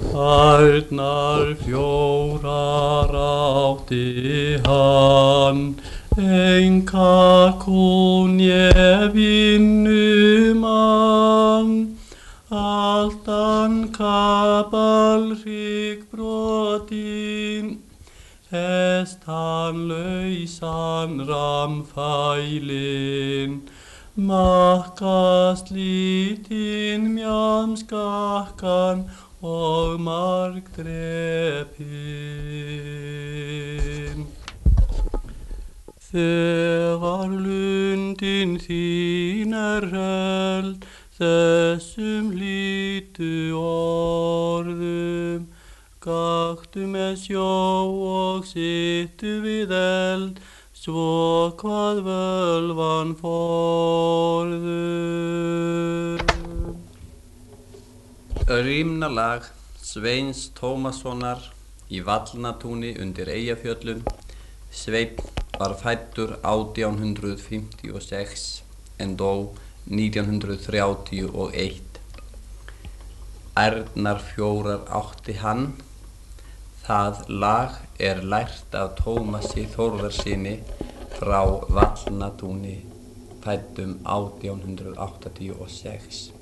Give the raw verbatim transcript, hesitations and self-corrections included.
Ærnar fjórar átti hann, enga kunje vinnumann, altan kabalhrygg brotinn, hestan lausan ramfælinn, makka slitinn mjamskakkan og margdrepinn. Þegar lundin þín er held, þessum hlýtu orðum, gakktu með sjó og sittu við eld, svo hvað völvan forðum. Rímnalag Sveins Tómassonar í Vallnatúni undir Eyjafjöllum. Sveinn var fæddur átján hundrað fimmtíu og sex en dó nítján hundrað þrjátíu og eitt. Ærnar fjórar átti hann. Það lag er lært af Tómasi Þórðarsyni frá Vallnatúni, fæddum átján hundrað áttatíu og sex.